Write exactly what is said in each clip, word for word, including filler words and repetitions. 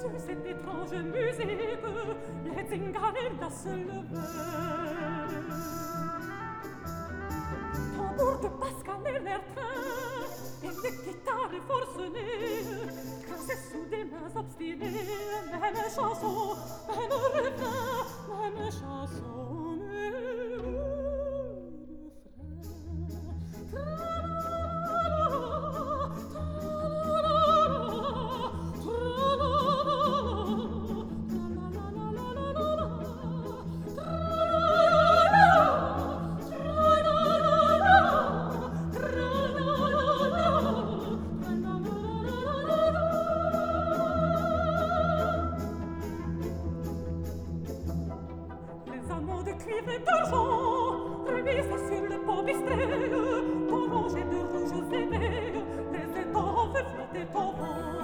Sur cette étrange musique, les zingarellas se levaient. Tambour de Pascal et l'air train, et les guitares forcenées, grinçaient sous des mains obstinées. Même chanson, même refrain, même chanson, même refrain. Les amants de cuivre et d'argent remisent sur le pont bistré, orangés de rouges aimés, les étoffes flottaient au vent.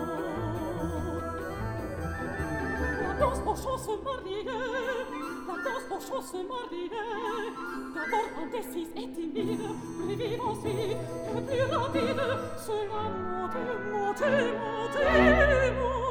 La danse aux champs se mariait, la danse aux champs se mariait, d'abord indécise et timide, plus vive ensuite et plus rapide, cela montait, montait, montait, montait.